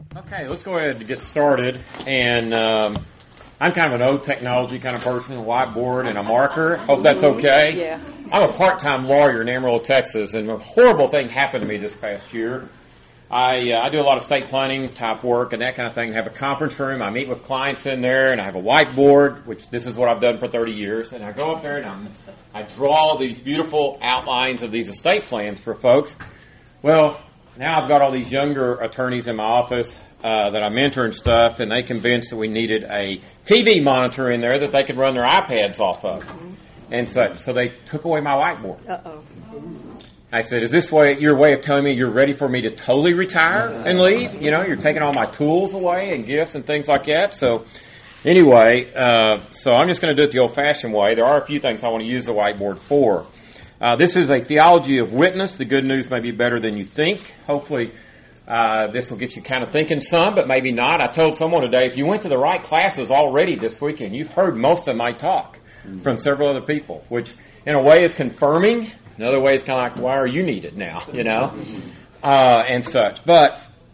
Okay, let's go ahead and get started. And I'm kind of an old technology kind of person, a whiteboard and a marker. Hope that's okay. Yeah. I'm a part-time lawyer in Amarillo, Texas, and a horrible thing happened to me this past year. I do a lot of estate planning type work and that kind of thing. I have a conference room. I meet with clients in there, and I have a whiteboard, which this is what I've done for 30 years. And I go up there and I draw these beautiful outlines of these estate plans for folks. Well, now I've got all these younger attorneys in my office that I mentor and stuff, and they convinced that we needed a TV monitor in there that they could run their iPads off of. And so they took away my whiteboard. Uh-oh. I said, is this your way of telling me you're ready for me to totally retire and leave? You know, you're taking all my tools away and gifts and things like that. So anyway, so I'm just going to do it the old-fashioned way. There are a few things I want to use the whiteboard for. This is a theology of witness. The good news may be better than you think. Hopefully, this will get you kind of thinking some, but maybe not. I told someone today, if you went to the right classes already this weekend, you've heard most of my talk from several other people, which in a way is confirming. Another way is kind of like, why are you needed now, you know, and such. But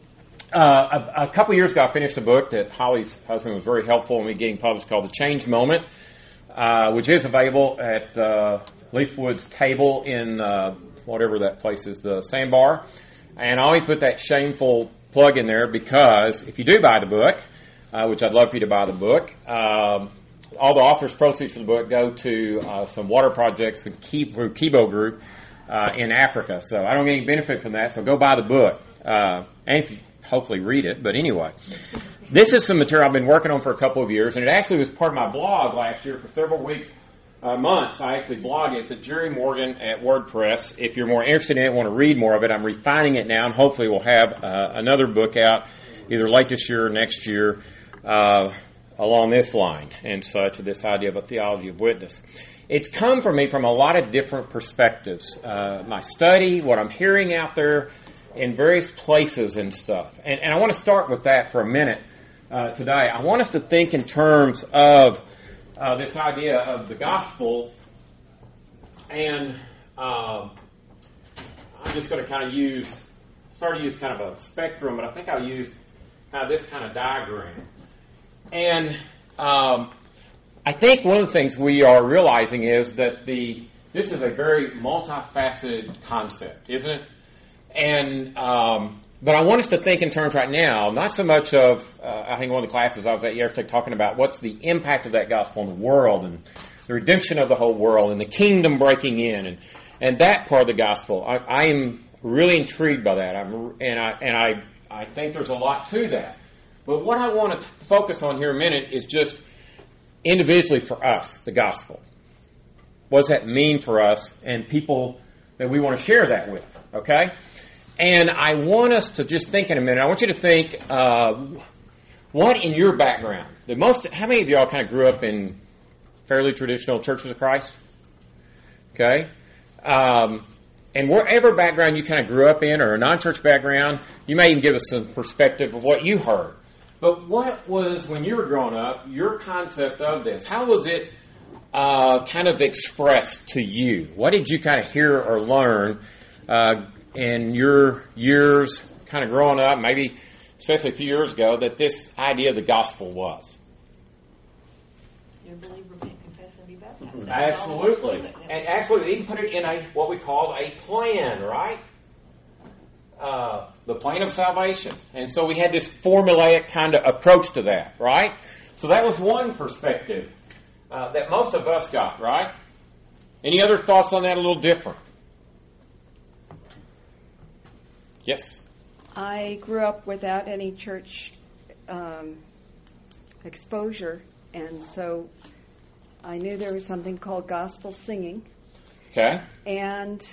a couple years ago, I finished a book that Holly's husband was very helpful in me getting published called The Change Moment, which is available at Leafwood's table in whatever that place is, the Sandbar. And I only put that shameful plug in there because if you do buy the book, which I'd love for you to buy the book, all the author's proceeds from the book go to some water projects through Kibo Group in Africa. So I don't get any benefit from that, so go buy the book. And if you hopefully read it. But anyway, this is some material I've been working on for a couple of years, and it actually was part of my blog last year for several weeks. Months. I actually blog it. It's at Jerry Morgan at WordPress. If you're more interested in it, want to read more of it, I'm refining it now, and hopefully we'll have another book out either late this year or next year along this line and such, this idea of a theology of witness. It's come from me from a lot of different perspectives. My study, what I'm hearing out there in various places and stuff. And I want to start with that for a minute today. I want us to think in terms of this idea of the gospel, and I'm just going to kind of start to use kind of a spectrum, but I think I'll use this kind of diagram. And I think one of the things we are realizing is that this is a very multifaceted concept, isn't it? And but I want us to think in terms right now, not so much of, I think one of the classes I was at yesterday talking about what's the impact of that gospel on the world and the redemption of the whole world and the kingdom breaking in and that part of the gospel. I am really intrigued by that, I think there's a lot to that. But what I want to focus on here a minute is just individually for us, the gospel. What does that mean for us and people that we want to share that with, okay? And I want us to just think in a minute. I want you to think, what in your background? How many of y'all kind of grew up in fairly traditional churches of Christ? Okay? And wherever background you kind of grew up in or a non-church background, you may even give us some perspective of what you heard. But what was, when you were growing up, your concept of this? How was it kind of expressed to you? What did you kind of hear or learn in your years kind of growing up, maybe especially a few years ago, that this idea of the gospel was? You believe, repent, confess, and be baptized. Absolutely. And actually, they put it in what we call a plan, right? The plan of salvation. And so we had this formulaic kind of approach to that, right? So that was one perspective that most of us got, right? Any other thoughts on that a little different? Yes? I grew up without any church exposure, and so I knew there was something called gospel singing. Okay. And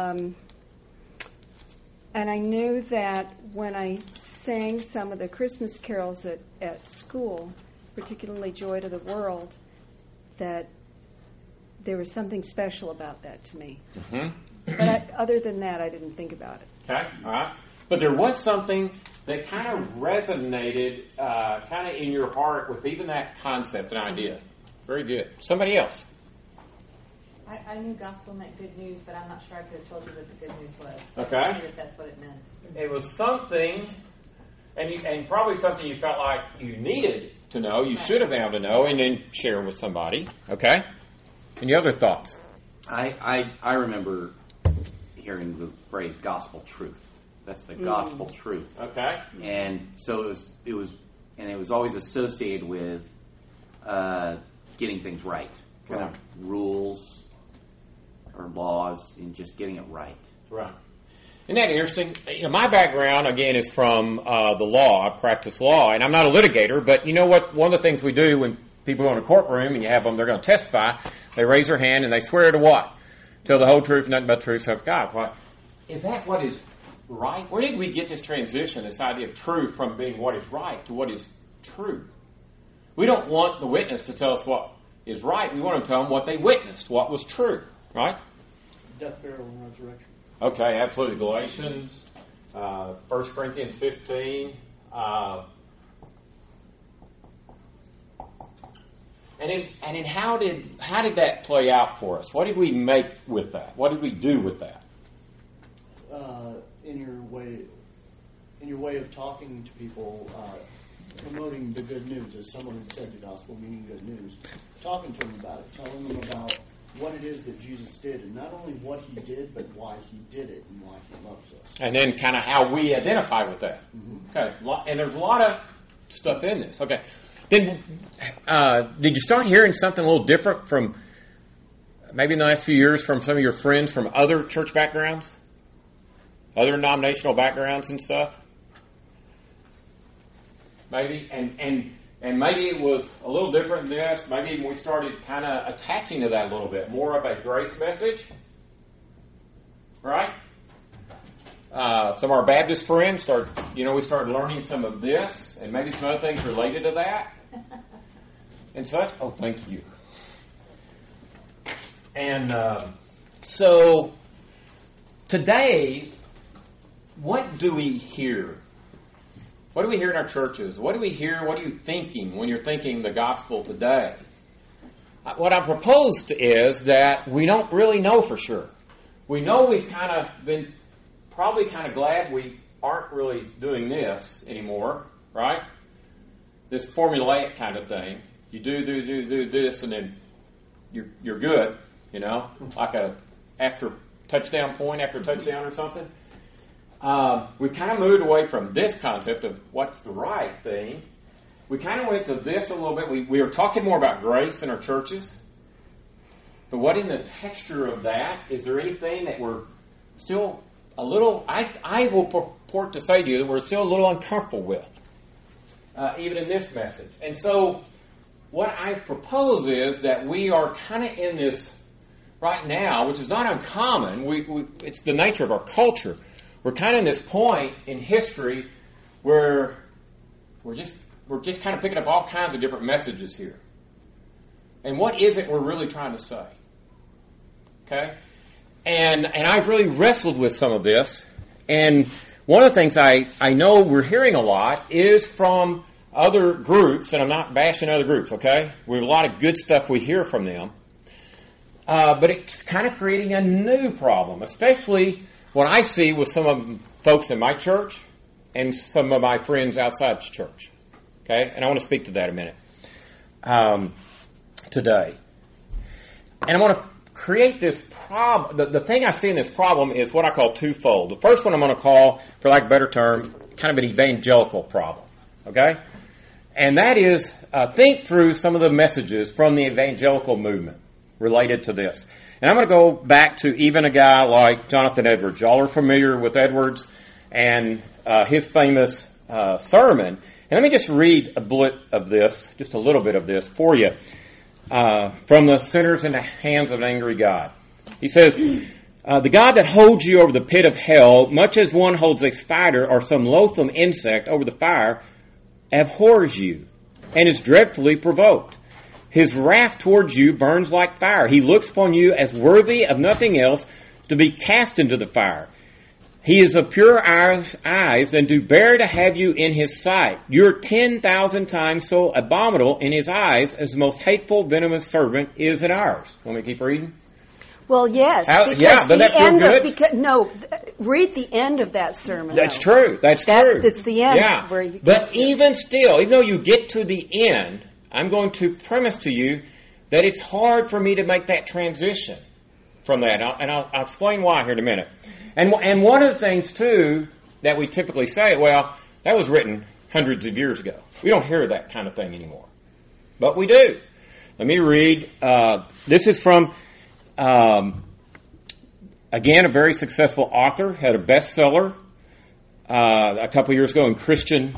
I knew that when I sang some of the Christmas carols at school, particularly Joy to the World, that there was something special about that to me. Mm-hmm. But other than that, I didn't think about it. Okay, all right. But there was something that kind of resonated kind of in your heart with even that concept and idea. Very good. Somebody else? I knew gospel meant good news, but I'm not sure I could have told you what the good news was. Okay. I knew that that's what it meant. It was something and probably something you felt like you needed to know, you should have been able to know, and then share with somebody. Okay? Any other thoughts? I remember hearing the phrase gospel truth. That's the gospel truth. Okay. And so it was always associated with getting things right. Kind of rules or laws and just getting it right. Right. Isn't that interesting? My background, again, is from the law. I practice law, and I'm not a litigator, but you know what? One of the things we do when people go in a courtroom and you have them, they're going to testify, they raise their hand and they swear to what? Tell the whole truth, nothing but the truth, so help God. What? Is that what is right? Where did we get this transition, this idea of truth from being what is right to what is true? We don't want the witness to tell us what is right. We want to tell them what they witnessed, what was true, right? Death, burial, and resurrection. Okay, absolutely. Galatians, 1 Corinthians 15. And then how did that play out for us? What did we make with that? What did we do with that? In your way of talking to people, promoting the good news, as someone had said, the gospel meaning good news, talking to them about it, telling them about what it is that Jesus did, and not only what he did, but why he did it and why he loves us. And then kind of how we identify with that. Mm-hmm. Okay, and there's a lot of stuff in this. Okay, then did you start hearing something a little different from maybe in the last few years from some of your friends from other church backgrounds, other denominational backgrounds and stuff? Maybe, and maybe it was a little different than this. Maybe we started kind of attaching to that a little bit. More of a grace message. Right? Some of our Baptist friends we started learning some of this and maybe some other things related to that. And such. Oh, thank you. And so today, what do we hear? What do we hear in our churches? What do we hear? What are you thinking when you're thinking the gospel today? What I proposed is that we don't really know for sure. We know we've kind of been probably kind of glad we aren't really doing this anymore, right? This formulaic kind of thing. You do this, and then you're good, like a after touchdown point after touchdown or something. We kind of moved away from this concept of what's the right thing. We kind of went to this a little bit. We were talking more about grace in our churches. But what in the texture of that, is there anything that we're still a little, I will purport to say to you that we're still a little uncomfortable with, even in this message. And so what I propose is that we are kind of in this right now, which is not uncommon. It's the nature of our culture. We're kind of in this point in history where we're just kind of picking up all kinds of different messages here. And what is it we're really trying to say? Okay? And I've really wrestled with some of this. And one of the things I know we're hearing a lot is from other groups, and I'm not bashing other groups, okay? We have a lot of good stuff we hear from them. But it's kind of creating a new problem, especially what I see with some of the folks in my church and some of my friends outside the church. Okay? And I want to speak to that a minute today. And I want to create this problem. The thing I see in this problem is what I call twofold. The first one I'm going to call, for lack of a better term, kind of an evangelical problem. Okay? And that is, think through some of the messages from the evangelical movement related to this. And I'm going to go back to even a guy like Jonathan Edwards. Y'all are familiar with Edwards and his famous sermon. And let me just read a little bit of this for you. From the sinners in the hands of an angry God. He says, the God that holds you over the pit of hell, much as one holds a spider or some loathsome insect over the fire, abhors you and is dreadfully provoked. His wrath towards you burns like fire. He looks upon you as worthy of nothing else to be cast into the fire. He is of pure eyes and do bear to have you in his sight. You're 10,000 times so abominable in his eyes as the most hateful, venomous serpent is in ours. Want me to keep reading? Well, yes. Yeah, because doesn't that feel good? Read the end of that sermon. That's true. That's true. That's the end. Yeah. Where you But even still, even though you get to the end, I'm going to premise to you that it's hard for me to make that transition from that. I'll explain why here in a minute. And one of the things, too, that we typically say, well, that was written hundreds of years ago. We don't hear that kind of thing anymore. But we do. Let me read. This is from, again, a very successful author, had a bestseller a couple of years ago in Christian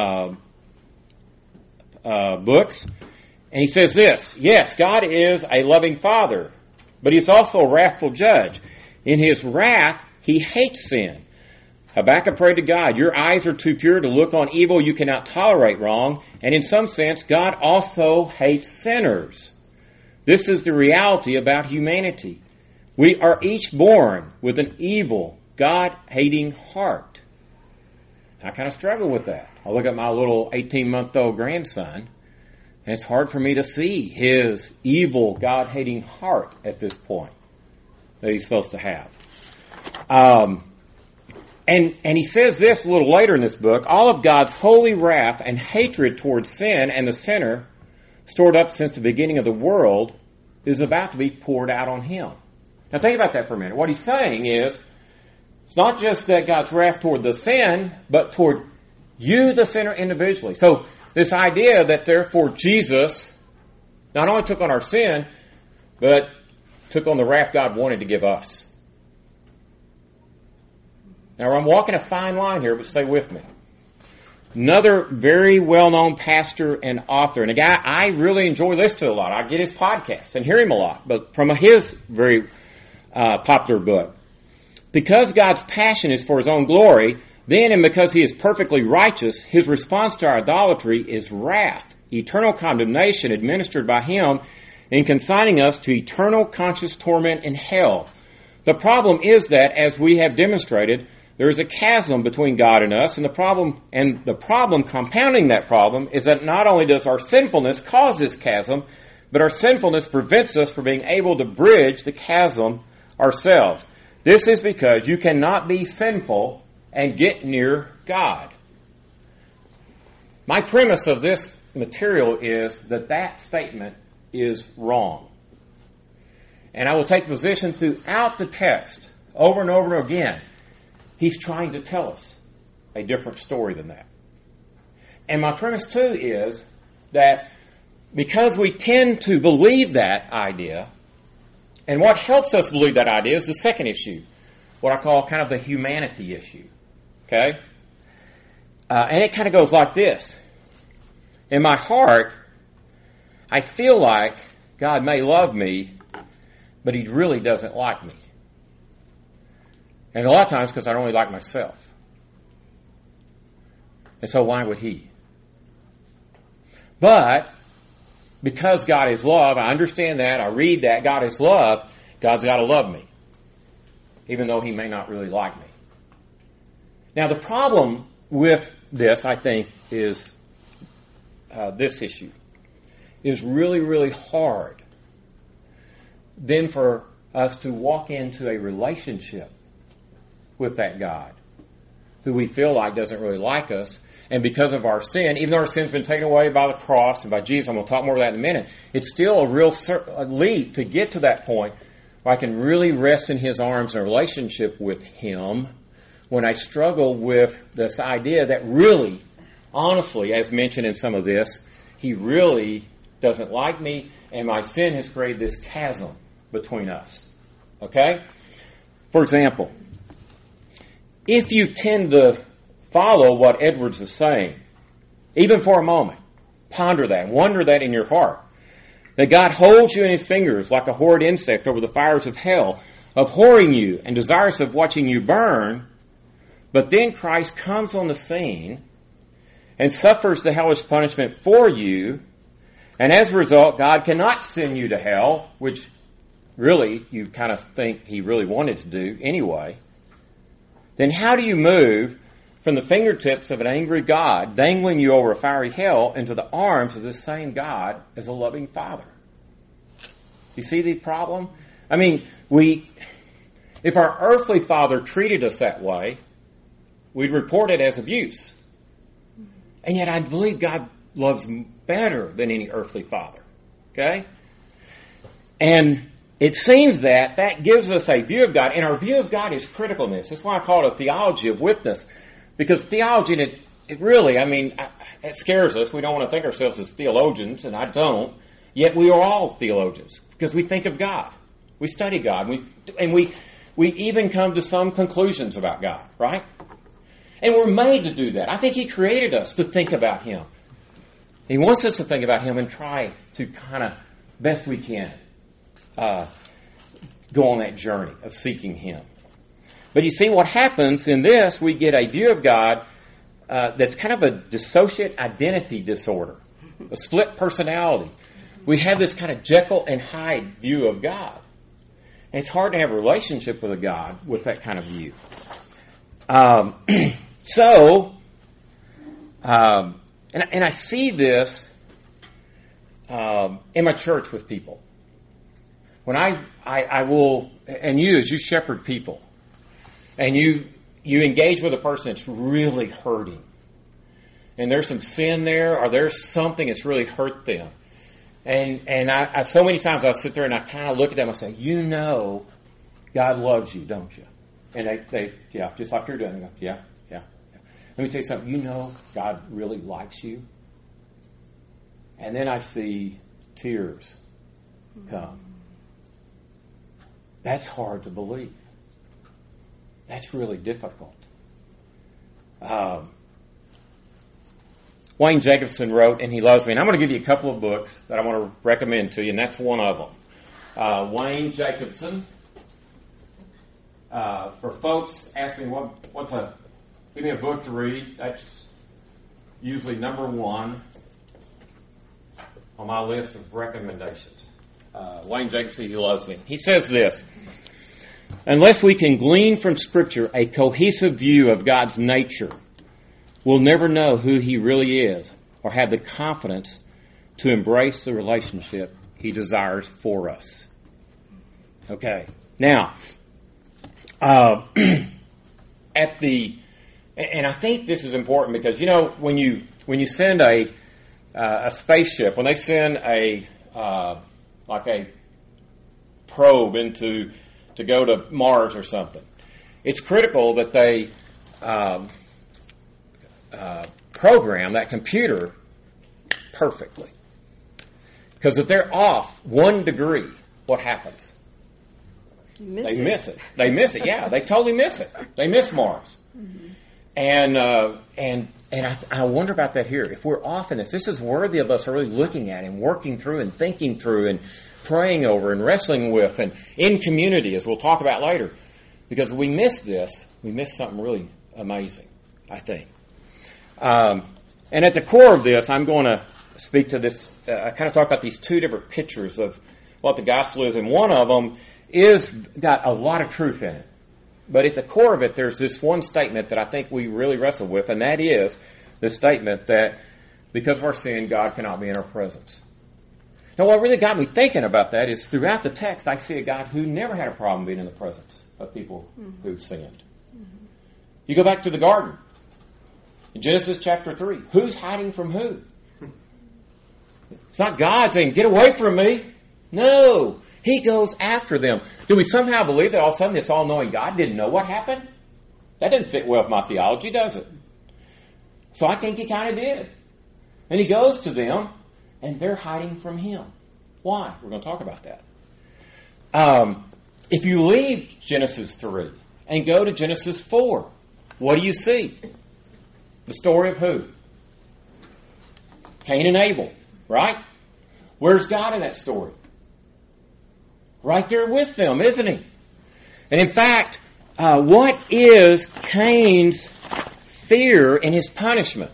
books. And he says this, yes, God is a loving Father, but He's also a wrathful judge. In His wrath, He hates sin. Habakkuk prayed to God, your eyes are too pure to look on evil, you cannot tolerate wrong, and in some sense, God also hates sinners. This is the reality about humanity. We are each born with an evil, God-hating heart. I kind of struggle with that. I look at my little 18-month-old grandson, and it's hard for me to see his evil, God-hating heart at this point that he's supposed to have. And he says this a little later in this book, all of God's holy wrath and hatred towards sin and the sinner, stored up since the beginning of the world, is about to be poured out on him. Now think about that for a minute. What he's saying is, it's not just that God's wrath toward the sin, but toward you, the sinner, individually. So this idea that therefore Jesus not only took on our sin, but took on the wrath God wanted to give us. Now I'm walking a fine line here, but stay with me. Another very well-known pastor and author, and a guy I really enjoy listening to a lot. I get his podcast and hear him a lot, but from his very popular book. Because God's passion is for His own glory, then and because He is perfectly righteous, His response to our idolatry is wrath, eternal condemnation administered by Him in consigning us to eternal conscious torment in hell. The problem is that, as we have demonstrated, there is a chasm between God and us, and the problem compounding that problem is that not only does our sinfulness cause this chasm, but our sinfulness prevents us from being able to bridge the chasm ourselves. This is because you cannot be sinful and get near God. My premise of this material is that statement is wrong. And I will take the position throughout the text, over and over again. He's trying to tell us a different story than that. And my premise, too, is that because we tend to believe that idea, and what helps us believe that idea is the second issue, what I call kind of the humanity issue. Okay? And it kind of goes like this. In my heart, I feel like God may love me, but He really doesn't like me. And a lot of times because I don't really like myself. And so why would He? But because God is love, I understand that, I read that, God is love, God's got to love me. Even though He may not really like me. Now the problem with this, I think, is this issue. Is really, really hard then for us to walk into a relationship with that God who we feel like doesn't really like us. And because of our sin, even though our sin's been taken away by the cross and by Jesus, I'm going to talk more about that in a minute, it's still a real leap to get to that point where I can really rest in His arms in a relationship with Him when I struggle with this idea that really, honestly, as mentioned in some of this, He really doesn't like me, and my sin has created this chasm between us. Okay? For example, if you tend to follow what Edwards is saying, even for a moment, ponder that, wonder that in your heart, that God holds you in His fingers like a horrid insect over the fires of hell, abhorring you and desirous of watching you burn, but then Christ comes on the scene and suffers the hellish punishment for you, and as a result, God cannot send you to hell, which really you kind of think He really wanted to do anyway. Then how do you move from the fingertips of an angry God dangling you over a fiery hell into the arms of this same God as a loving Father? You see the problem? I mean, if our earthly father treated us that way, we'd report it as abuse. And yet I believe God loves better than any earthly father. Okay? And it seems that gives us a view of God, and our view of God is criticalness. That's why I call it a theology of witness. Because theology, it really, it scares us. We don't want to think ourselves as theologians, and I don't. Yet we are all theologians, because we think of God. We study God, and we even come to some conclusions about God, right? And we're made to do that. I think He created us to think about Him. He wants us to think about Him and try to kind of, best we can, go on that journey of seeking Him. But you see what happens in this, we get a view of God that's kind of a dissociate identity disorder, a split personality. We have this kind of Jekyll and Hyde view of God. And it's hard to have a relationship with a God with that kind of view. And I see this in my church with people. When I will, and you as you shepherd people, and you engage with a person that's really hurting, and there's some sin there, or there's something that's really hurt them, and I so many times I sit there and I kind of look at them and I say, you know, God loves you, don't you? And they yeah, just like you're doing. They go, yeah. Let me tell you something. You know, God really likes you. And then I see tears come. That's hard to believe. That's really difficult. Wayne Jacobson wrote, and he loves me. And I'm going to give you a couple of books that I want to recommend to you, and that's one of them. Wayne Jacobson. For folks asking give me a book to read, that's usually number one on my list of recommendations. Wayne Jacobson, he loves me. He says this: unless we can glean from Scripture a cohesive view of God's nature, we'll never know who He really is or have the confidence to embrace the relationship He desires for us. Okay. Now, and I think this is important because, you know, when you send a spaceship, when they send a probe to go to Mars or something, it's critical that they program that computer perfectly. Because if they're off 1 degree, what happens? They miss it. They miss it. Yeah, they totally miss it. They miss Mars. Mm-hmm. And I wonder about that here. If we're off in this is worthy of us really looking at and working through and thinking through and praying over and wrestling with and in community, as we'll talk about later. Because we miss this, we miss something really amazing, I think. And at the core of this, I'm going to speak to this, I kind of talk about these two different pictures of what the gospel is, and one of them is got a lot of truth in it. But at the core of it, there's this one statement that I think we really wrestle with, and that is the statement that because of our sin, God cannot be in our presence. Now, what really got me thinking about that is throughout the text, I see a God who never had a problem being in the presence of people who sinned. Mm-hmm. You go back to the garden. In Genesis chapter 3, who's hiding from who? It's not God saying, get away from me. No. He goes after them. Do we somehow believe that all of a sudden this all-knowing God didn't know what happened? That doesn't fit well with my theology, does it? So I think He kind of did. And He goes to them, and they're hiding from Him. Why? We're going to talk about that. If you leave Genesis 3 and go to Genesis 4, what do you see? The story of who? Cain and Abel, right? Where's God in that story? Right there with them, isn't He? And in fact, what is Cain's fear and his punishment?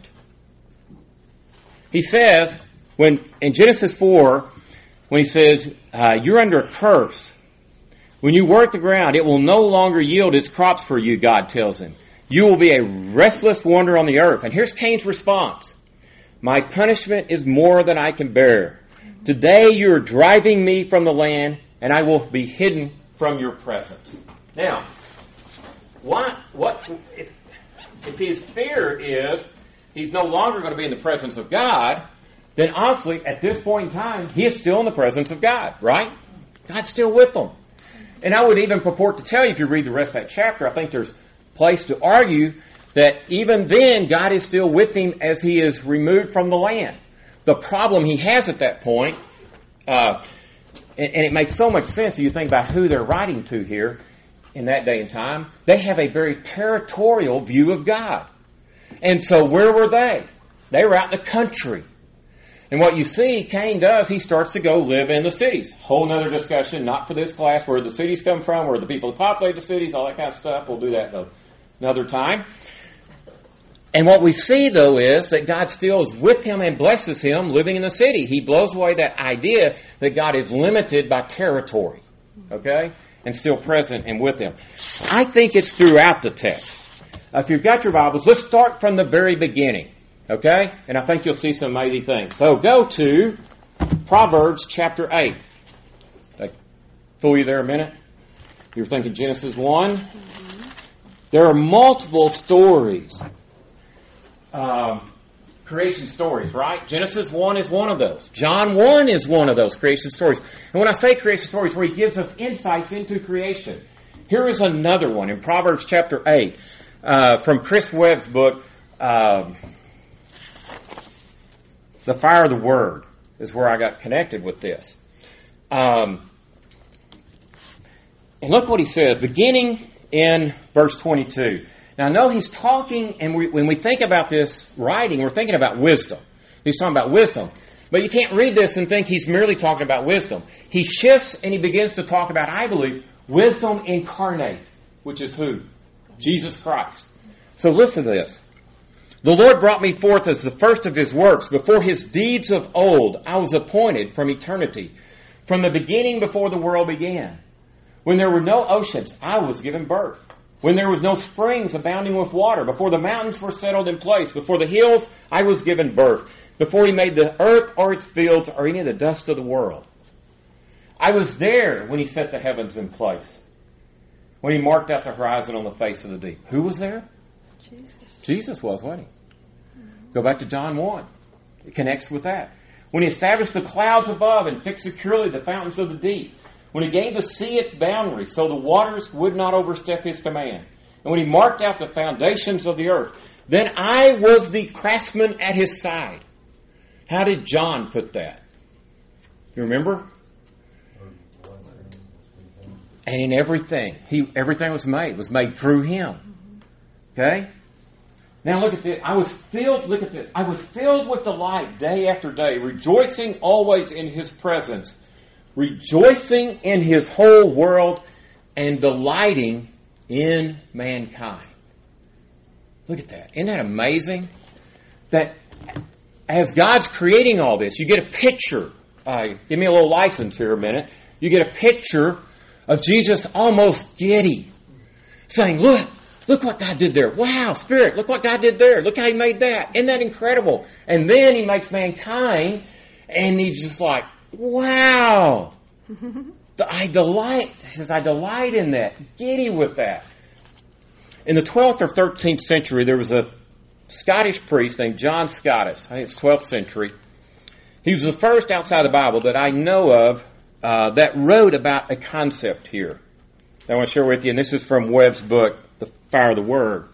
He says, in Genesis 4, when he says, you're under a curse. When you work the ground, it will no longer yield its crops for you, God tells him. You will be a restless wanderer on the earth. And here's Cain's response. My punishment is more than I can bear. Today you are driving me from the land, and I will be hidden from your presence. Now, if his fear is he's no longer going to be in the presence of God, then obviously at this point in time, he is still in the presence of God, right? God's still with them. And I would even purport to tell you, if you read the rest of that chapter, I think there's place to argue that even then, God is still with him as he is removed from the land. The problem he has at that point, and it makes so much sense if you think about who they're writing to here in that day and time, they have a very territorial view of God. And so where were they? They were out in the country. And what you see Cain does, he starts to go live in the cities. Whole nother discussion, not for this class, where the cities come from, where the people who populate the cities, all that kind of stuff. We'll do that another time. And what we see, though, is that God still is with him and blesses him living in the city. He blows away that idea that God is limited by territory, okay, and still present and with him. I think it's throughout the text. If you've got your Bibles, let's start from the very beginning, okay? And I think you'll see some amazing things. So go to Proverbs chapter 8. Fool you there a minute? You were thinking Genesis 1? There are multiple stories. Creation stories, right? Genesis 1 is one of those. John 1 is one of those creation stories. And when I say creation stories, where he gives us insights into creation. Here is another one in Proverbs chapter 8 from Chris Webb's book, The Fire of the Word, is where I got connected with this. And look what he says, beginning in verse 22. Now, I know he's talking, and when we think about this writing, we're thinking about wisdom. He's talking about wisdom. But you can't read this and think he's merely talking about wisdom. He shifts and he begins to talk about, I believe, wisdom incarnate, which is who? Jesus Christ. So listen to this. The Lord brought me forth as the first of his works. Before his deeds of old, I was appointed from eternity. From the beginning before the world began. When there were no oceans, I was given birth. When there was no springs abounding with water, before the mountains were settled in place, before the hills, I was given birth. Before he made the earth or its fields or any of the dust of the world. I was there when he set the heavens in place. When he marked out the horizon on the face of the deep. Who was there? Jesus was, wasn't he? Go back to John 1. It connects with that. When he established the clouds above and fixed securely the fountains of the deep. When he gave the sea its boundaries so the waters would not overstep his command. And when he marked out the foundations of the earth. Then I was the craftsman at his side. How did John put that? You remember? And in everything. Everything was made through him. Okay? Now look at this. Look at this. I was filled with delight day after day, rejoicing always in his presence, rejoicing in his whole world, and delighting in mankind. Look at that. Isn't that amazing? That as God's creating all this, you get a picture. Give me a little license here a minute. You get a picture of Jesus almost giddy, saying, Look what God did there. Wow, Spirit, look what God did there. Look how he made that. Isn't that incredible? And then he makes mankind, and he's just like, wow. I delight. He says, I delight in that. Giddy with that. In the 12th or 13th century, there was a Scottish priest named John Scotus. I think it's 12th century. He was the first outside the Bible that I know of that wrote about a concept here that I want to share with you. And this is from Webb's book, The Fire of the Word.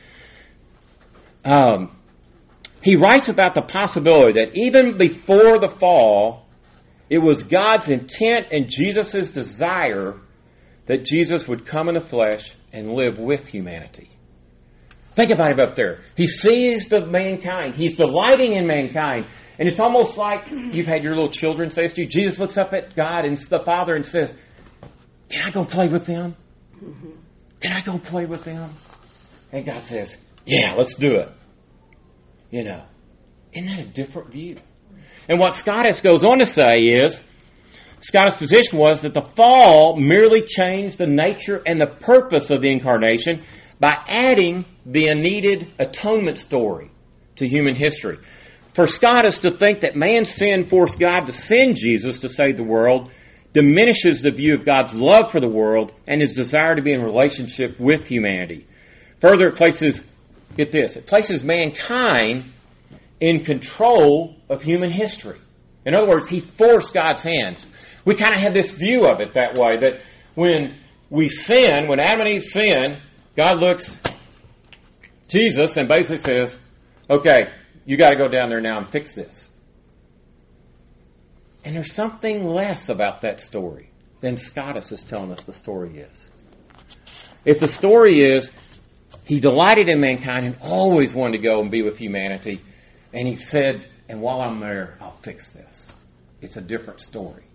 He writes about the possibility that even before the fall, it was God's intent and Jesus' desire that Jesus would come in the flesh and live with humanity. Think about him up there. He sees the mankind. He's delighting in mankind. And it's almost like you've had your little children say this to you. Jesus looks up at God and the Father and says, can I go play with them? Can I go play with them? And God says, yeah, let's do it. You know, isn't that a different view? And what Scotus goes on to say is, Scotus' position was that the fall merely changed the nature and the purpose of the incarnation by adding the needed atonement story to human history. For Scotus to think that man's sin forced God to send Jesus to save the world diminishes the view of God's love for the world and his desire to be in relationship with humanity. Further, it places, get this, it places mankind in control of human history. In other words, he forced God's hands. We kind of have this view of it that way, that when we sin, when Adam and Eve sin, God looks Jesus and basically says, okay, you got to go down there now and fix this. And there's something less about that story than Scotus is telling us the story is. If the story is, he delighted in mankind and always wanted to go and be with humanity, and he said, and while I'm there, I'll fix this. It's a different story.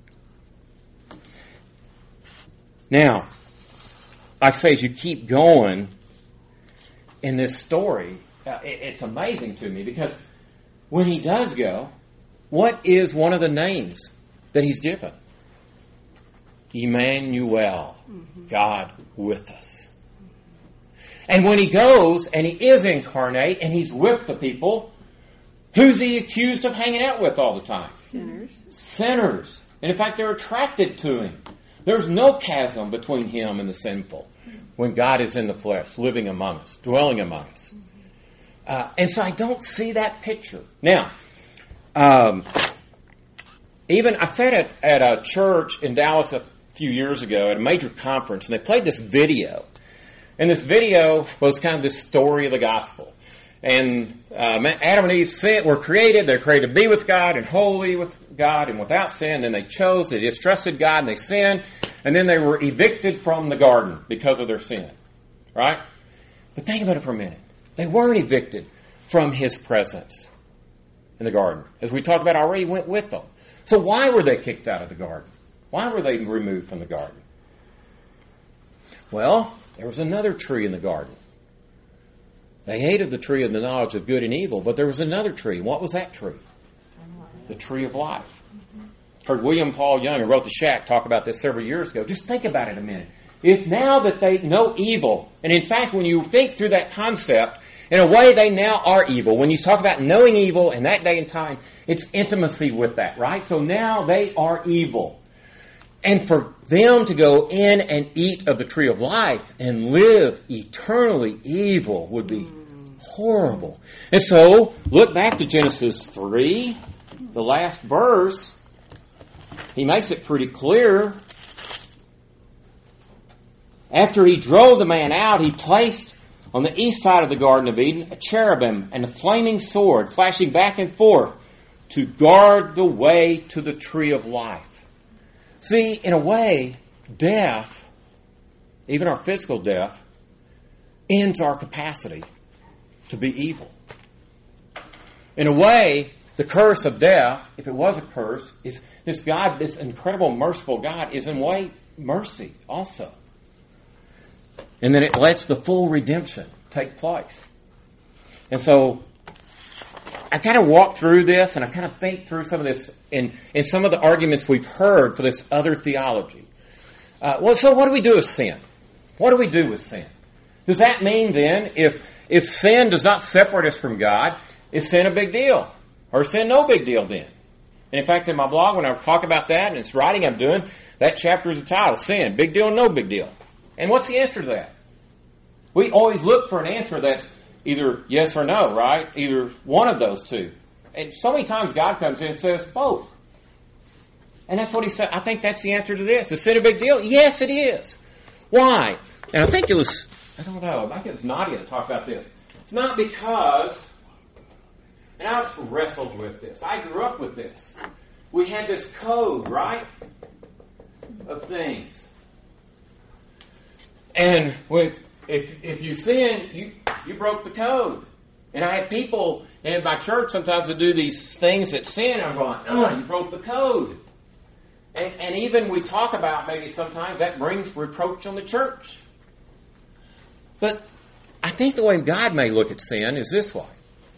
Now, like I say, as you keep going in this story, it's amazing to me because when he does go, what is one of the names that he's given? Emmanuel, God with us. And when he goes and he is incarnate and he's with the people, who's he accused of hanging out with all the time? Sinners. Sinners. And in fact, they're attracted to him. There's no chasm between him and the sinful when God is in the flesh, living among us, dwelling among us. And so I don't see that picture. Now, even I sat at a church in Dallas a few years ago at a major conference, and they played this video. And this video was kind of this story of the gospel. And Adam and Eve were created. They're created to be with God and holy with God and without sin. Then they distrusted God, and they sinned. And then they were evicted from the garden because of their sin. Right? But think about it for a minute. They weren't evicted from his presence in the garden. As we talked about already, he went with them. So why were they kicked out of the garden? Why were they removed from the garden? Well, there was another tree in the garden. They hated the tree of the knowledge of good and evil, but there was another tree. What was that tree? The tree of life. Heard William Paul Young, who wrote The Shack, talk about this several years ago. Just think about it a minute. If now that they know evil, and in fact when you think through that concept, in a way they now are evil. When you talk about knowing evil in that day and time, it's intimacy with that, right? So now they are evil. And for them to go in and eat of the tree of life and live eternally evil would be horrible. And so, look back to Genesis 3, the last verse. He makes it pretty clear. After he drove the man out, he placed on the east side of the Garden of Eden a cherubim and a flaming sword flashing back and forth to guard the way to the tree of life. See, in a way, death, even our physical death, ends our capacity to be evil. In a way, the curse of death, if it was a curse, is this God, this incredible, merciful God, is in a way mercy also. And then it lets the full redemption take place. And so, I kind of walk through this and I kind of think through some of this in some of the arguments we've heard for this other theology. So what do we do with sin? What do we do with sin? Does that mean then if sin does not separate us from God, is sin a big deal? Or is sin no big deal then? And in fact, in my blog, when I talk about that and it's writing I'm doing, that chapter is the title, Sin, Big Deal, No Big Deal. And what's the answer to that? We always look for an answer that's either yes or no, right? Either one of those two. And so many times God comes in and says both. And that's what he said. I think that's the answer to this. Is sin a big deal? Yes, it is. Why? And I think it was, I don't know, I think it was Nadia that talked about this. It's not because, and I've wrestled with this. I grew up with this. We had this code, right? Of things. And if you sin, you broke the code. And I have people in my church sometimes that do these things that sin. I'm going, you broke the code. And even we talk about maybe sometimes that brings reproach on the church. But I think the way God may look at sin is this way.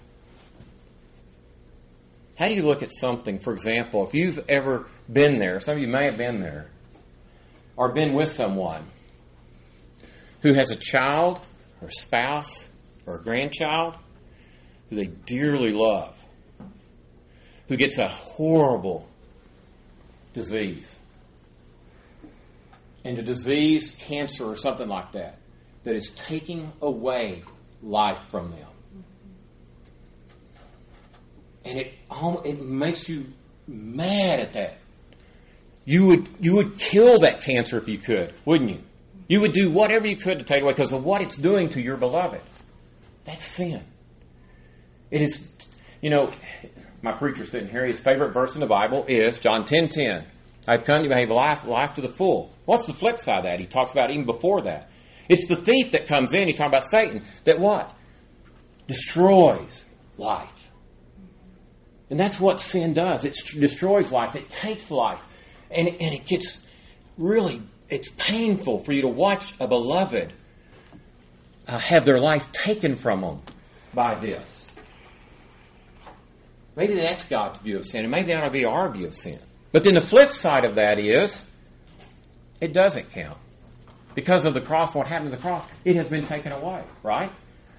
How do you look at something, for example, if you've ever been there, some of you may have been there, or been with someone who has a child or a spouse or a grandchild who they dearly love, who gets a horrible disease, and a disease, cancer, or something like that is taking away life from them. And it makes you mad at that. You would kill that cancer if you could, wouldn't you? You would do whatever you could to take it away because of what it's doing to your beloved. That's sin. It is, my preacher sitting here, his favorite verse in the Bible is John 10:10. I've come to have life to the full. What's the flip side of that? He talks about even before that. It's the thief that comes in, he's talking about Satan, that what? Destroys life. And that's what sin does. It destroys life. It takes life. And it gets really, it's painful for you to watch a beloved have their life taken from them by this. Maybe that's God's view of sin, and maybe that ought to be our view of sin. But then the flip side of that is, it doesn't count. Because of the cross, what happened to the cross, it has been taken away, right?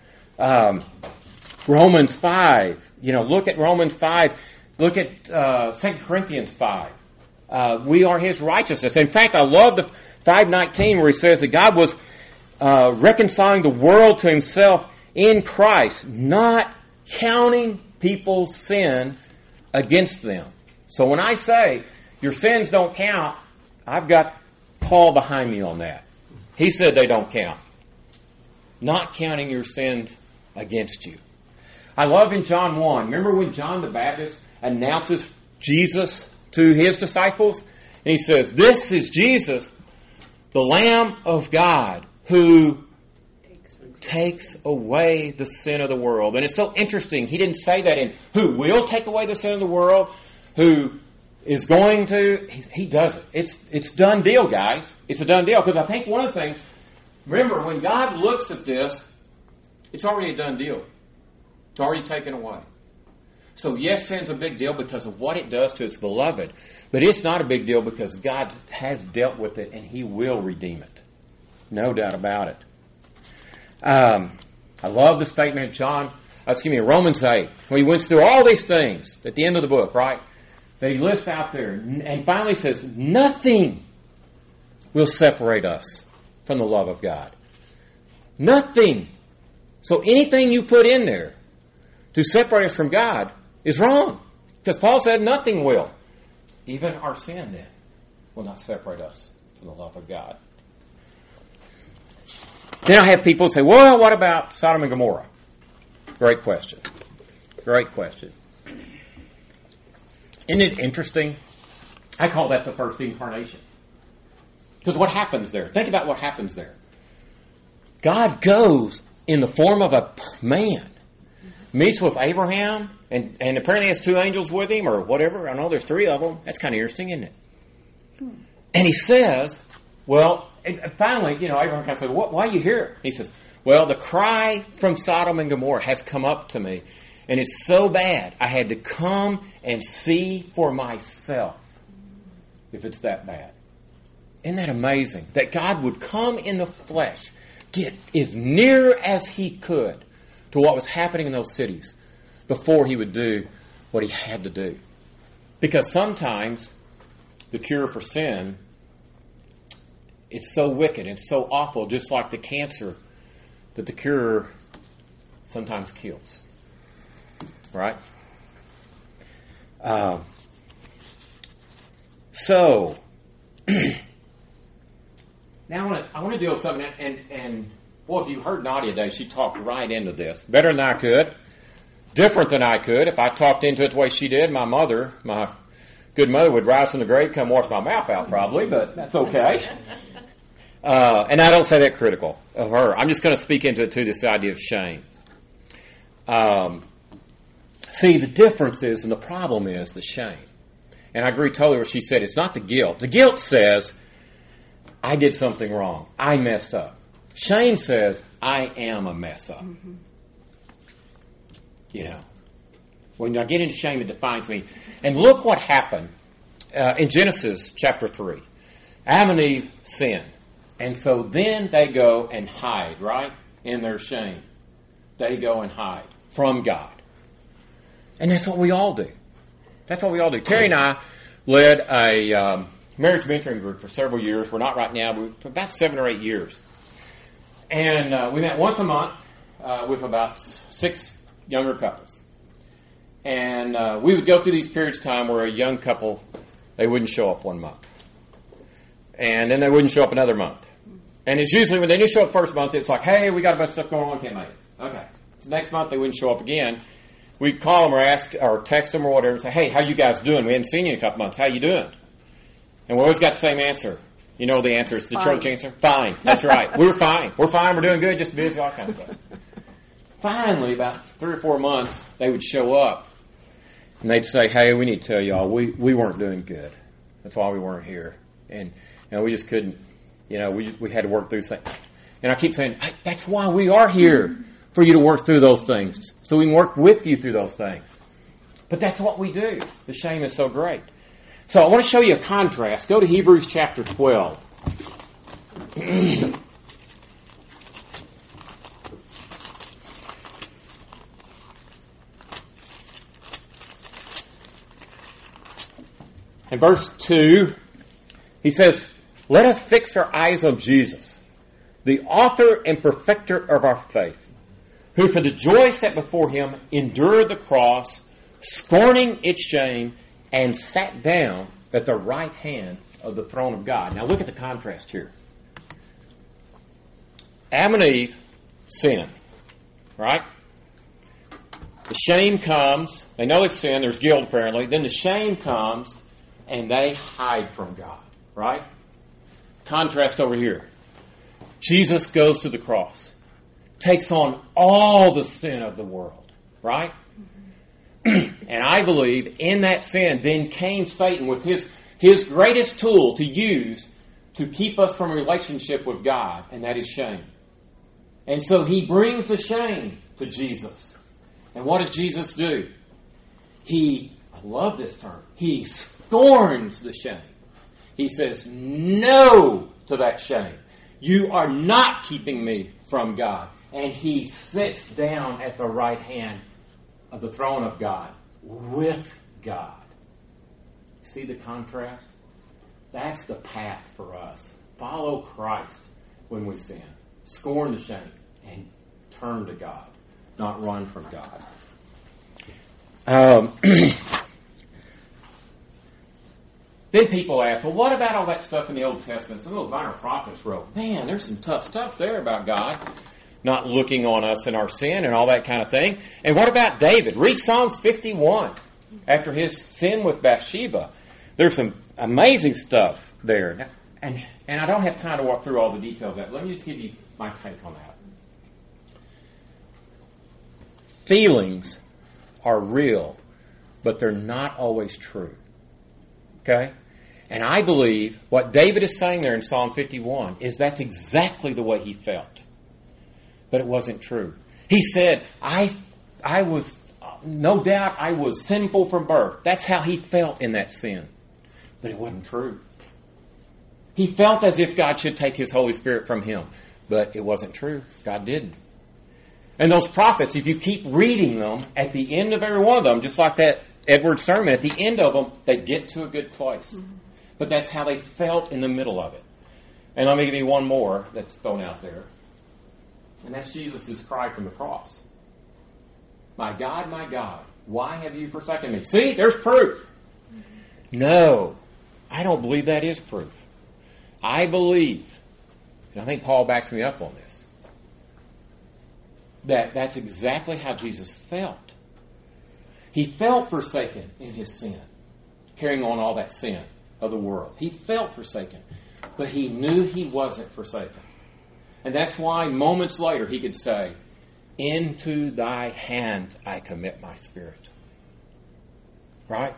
Romans 5, look at Romans 5, look at 2 Corinthians 5. We are His righteousness. In fact, I love the 5:19 where he says that God was reconciling the world to Himself in Christ, not counting people's sin against them. So when I say your sins don't count, I've got Paul behind me on that. He said they don't count. Not counting your sins against you. I love in John 1, remember when John the Baptist announces Jesus to his disciples? And he says, this is Jesus, the Lamb of God, who takes away the sin of the world. And it's so interesting. He didn't say that in who will take away the sin of the world, who is going to. He does it. It's done deal, guys. It's a done deal. Because I think one of the things, remember, when God looks at this, it's already a done deal. It's already taken away. So yes, sin's a big deal because of what it does to its beloved. But it's not a big deal because God has dealt with it and He will redeem it. No doubt about it. I love the statement of Romans 8, when he went through all these things at the end of the book, right? That he lists out there and finally says, nothing will separate us from the love of God. Nothing. So anything you put in there to separate us from God is wrong. Because Paul said nothing will. Even our sin then will not separate us from the love of God. Then I have people say, well, what about Sodom and Gomorrah? Great question. Great question. Isn't it interesting? I call that the first incarnation. Because what happens there? Think about what happens there. God goes in the form of a man, meets with Abraham, and apparently has 2 angels with him, or whatever. I know there's 3 of them. That's kind of interesting, isn't it? And he says, well, and finally, Abraham kind of says, why are you here? He says, well, the cry from Sodom and Gomorrah has come up to me, and it's so bad, I had to come and see for myself if it's that bad. Isn't that amazing? That God would come in the flesh, get as near as He could to what was happening in those cities before He would do what He had to do. Because sometimes the cure for sin, it's so wicked, it's so awful, just like the cancer, that the cure sometimes kills. Right? So, now I want to deal with something, and well, if you heard Nadia today, she talked right into this. Better than I could. Different than I could. If I talked into it the way she did, my good mother, would rise from the grave, come wash my mouth out probably, but that's okay. And I don't say that critical of her. I'm just going to speak into it too, this idea of shame. See, the difference is, and the problem is, the shame. And I agree totally with what she said. It's not the guilt. The guilt says, I did something wrong. I messed up. Shame says, I am a mess up. Mm-hmm. When I get into shame, it defines me. And look what happened in Genesis chapter 3. Adam and Eve sin. And so then they go and hide, right? In their shame. They go and hide from God. And that's what we all do. That's what we all do. Terry and I led marriage mentoring group for several years. We're not right now, but for about 7 or 8 years. And we met once a month with about 6 younger couples. And we would go through these periods of time where a young couple, they wouldn't show up one month. And then they wouldn't show up another month. And it's usually when they didn't show up first month, it's like, hey, we got a bunch of stuff going on, can't make it. Okay. So next month they wouldn't show up again. We'd call them or ask or text them or whatever and say, hey, how you guys doing? We hadn't seen you in a couple months. How you doing? And we always got the same answer. You know the answer. It's the church answer. Fine. That's right. We're fine. We're fine. We're doing good. Just busy, all that kind of stuff. Finally, about 3 or 4 months, they would show up. And they'd say, hey, we need to tell y'all, we weren't doing good. That's why we weren't here. And we just couldn't, we had to work through things. And I keep saying, hey, that's why we are here, for you to work through those things. So we can work with you through those things. But that's what we do. The shame is so great. So I want to show you a contrast. Go to Hebrews chapter 12. In verse 2, he says, let us fix our eyes on Jesus, the author and perfecter of our faith, who for the joy set before him endured the cross, scorning its shame, and sat down at the right hand of the throne of God. Now look at the contrast here. Adam and Eve sin, right? The shame comes. They know it's sin. There's guilt apparently. Then the shame comes, and they hide from God, right? Contrast over here. Jesus goes to the cross, takes on all the sin of the world, right? And I believe in that sin then came Satan with his greatest tool to use to keep us from a relationship with God, and that is shame. And so he brings the shame to Jesus. And what does Jesus do? I love this term, he scorns the shame. He says no to that shame. You are not keeping me from God. And he sits down at the right hand of the throne of God with God. See the contrast? That's the path for us. Follow Christ when we sin. Scorn the shame and turn to God, not run from God. Then people ask, well, what about all that stuff in the Old Testament? Some of those minor prophets wrote, man, there's some tough stuff there about God not looking on us and our sin and all that kind of thing. And what about David? Read Psalms 51 after his sin with Bathsheba. There's some amazing stuff there. And I don't have time to walk through all the details of that. Let me just give you my take on that. Feelings are real, but they're not always true. Okay? And I believe what David is saying there in Psalm 51 is that's exactly the way he felt. But it wasn't true. He said, I was, no doubt I was sinful from birth. That's how he felt in that sin. But it wasn't true. He felt as if God should take his Holy Spirit from him. But it wasn't true. God didn't. And those prophets, if you keep reading them, at the end of every one of them, just like that Edwards sermon, at the end of them, they get to a good place. Mm-hmm. But that's how they felt in the middle of it. And let me give you one more that's thrown out there. And that's Jesus' cry from the cross. My God, why have you forsaken me? See, there's proof. Mm-hmm. No, I don't believe that is proof. I believe, and I think Paul backs me up on this, that's exactly how Jesus felt. He felt forsaken in his sin, carrying on all that sin of the world. He felt forsaken, but he knew he wasn't forsaken. And that's why moments later he could say, into thy hands I commit my spirit. Right?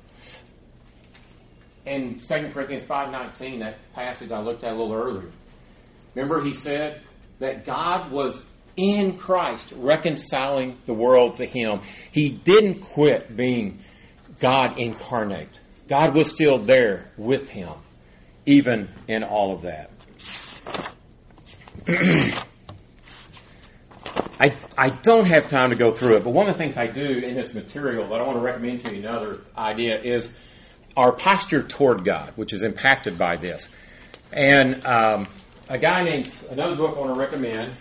In 2 Corinthians 5:19, that passage I looked at a little earlier, remember he said that God was in Christ reconciling the world to him. He didn't quit being God incarnate. God was still there with him, even in all of that. I don't have time to go through it, but one of the things I do in this material that I want to recommend to you, another idea, is our posture toward God, which is impacted by this. And a guy named, another book I want to recommend,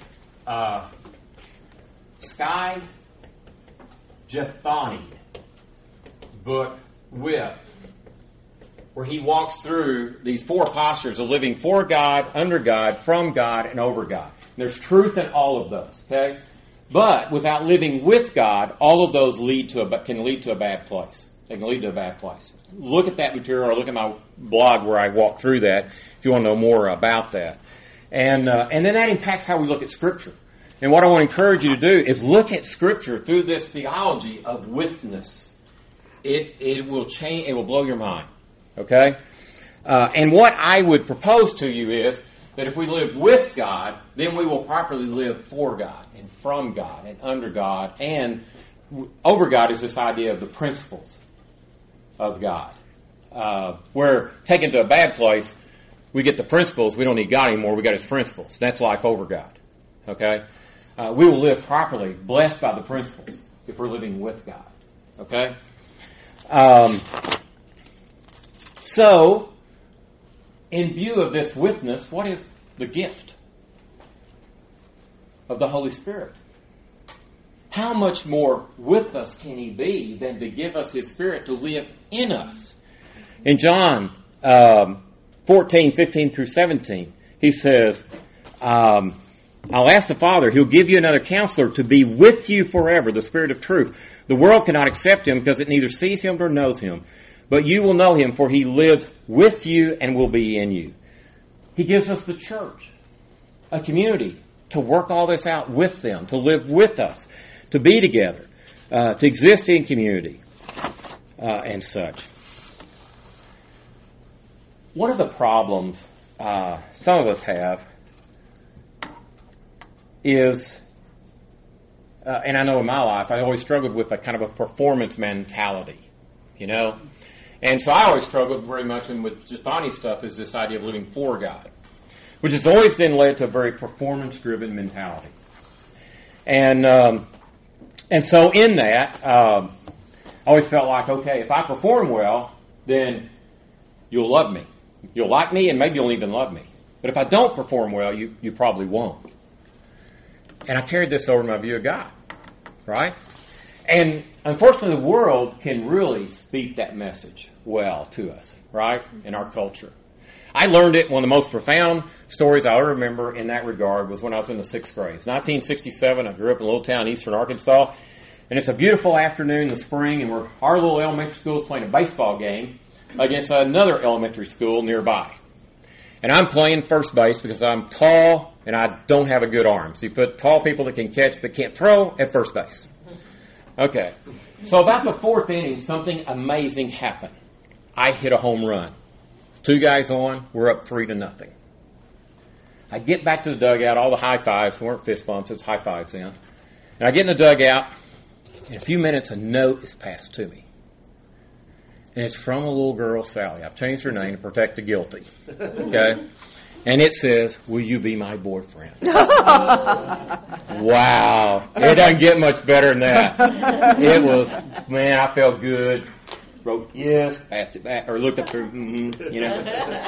Sky Jethani book where he walks through these four postures of living for God, under God, from God, and over God. And there's truth in all of those, okay? But without living with God, all of those can lead to a bad place. They can lead to a bad place. Look at that material or look at my blog where I walk through that if you want to know more about that. And then that impacts how we look at Scripture. And what I want to encourage you to do is look at Scripture through this theology of witness. It will change. It will blow your mind. Okay? And what I would propose to you is that if we live with God, then we will properly live for God and from God and under God. And over God is this idea of the principles of God. Where taken to a bad place, we get the principles. We don't need God anymore. We got His principles. That's life over God. Okay? We will live properly, blessed by the principles, if we're living with God. Okay? So, in view of this witness, what is the gift of the Holy Spirit? How much more with us can He be than to give us His Spirit to live in us? In John 14, 15 through 17, He says, I'll ask the Father, He'll give you another counselor to be with you forever, the Spirit of truth. The world cannot accept Him because it neither sees Him nor knows Him. But you will know Him, for He lives with you and will be in you. He gives us the church, a community, to work all this out with them, to live with us, to be together, to exist in community, and such. One of the problems some of us have is, and I know in my life, I always struggled with a kind of a performance mentality, you know? And so I always struggled very much, and with Jethani's stuff is this idea of living for God, which has always then led to a very performance-driven mentality. And so in that, I always felt like, okay, if I perform well, then you'll love me. You'll like me, and maybe you'll even love me. But if I don't perform well, you probably won't. And I carried this over to my view of God, right? And unfortunately, the world can really speak that message well to us, right, in our culture. I learned it. One of the most profound stories I remember in that regard was when I was in the 6th grade. It's 1967. I grew up in a little town in eastern Arkansas. And it's a beautiful afternoon in the spring, and our little elementary school is playing a baseball game against another elementary school nearby. And I'm playing first base because I'm tall and I don't have a good arm. So you put tall people that can catch but can't throw at first base. Okay. So about the 4th inning, something amazing happened. I hit a home run. 2 guys on, we're up 3-0. I get back to the dugout, all the high fives, weren't fist bumps, it was high fives then. And I get in the dugout, in a few minutes a note is passed to me. And it's from a little girl, Sally. I've changed her name to protect the guilty. Okay? And it says, will you be my boyfriend? Wow. It doesn't get much better than that. It was, man, I felt good. Wrote yes, passed it back, or looked up through, you know.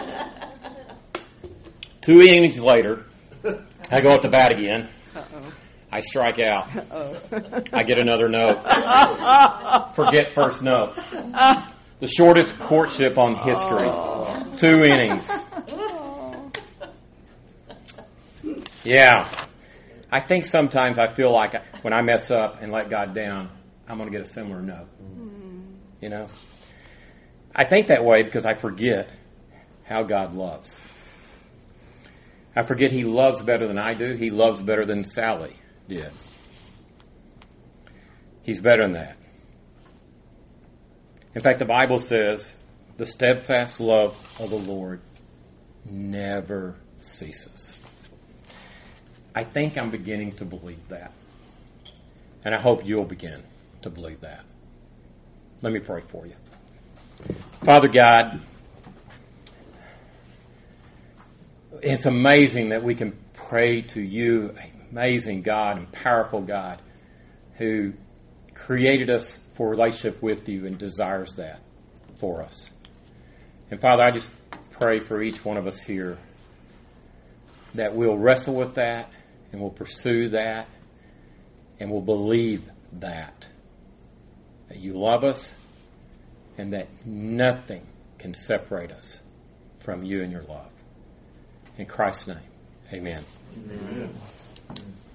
2 innings later, I go up to bat again. Uh-oh. I strike out. Uh-oh. I get another note. Forget first note. The shortest courtship on history. 2 innings. Yeah. I think sometimes I feel like when I mess up and let God down, I'm going to get a similar note. You know? I think that way because I forget how God loves. I forget He loves better than I do. He loves better than Sally did. He's better than that. In fact, the Bible says, the steadfast love of the Lord never ceases. I think I'm beginning to believe that. And I hope you'll begin to believe that. Let me pray for you. Father God, it's amazing that we can pray to you, amazing God and powerful God who created us for a relationship with you and desires that for us. And Father, I just pray for each one of us here that we'll wrestle with that and we'll pursue that and we'll believe that you love us and that nothing can separate us from you and your love. In Christ's name, amen. Amen.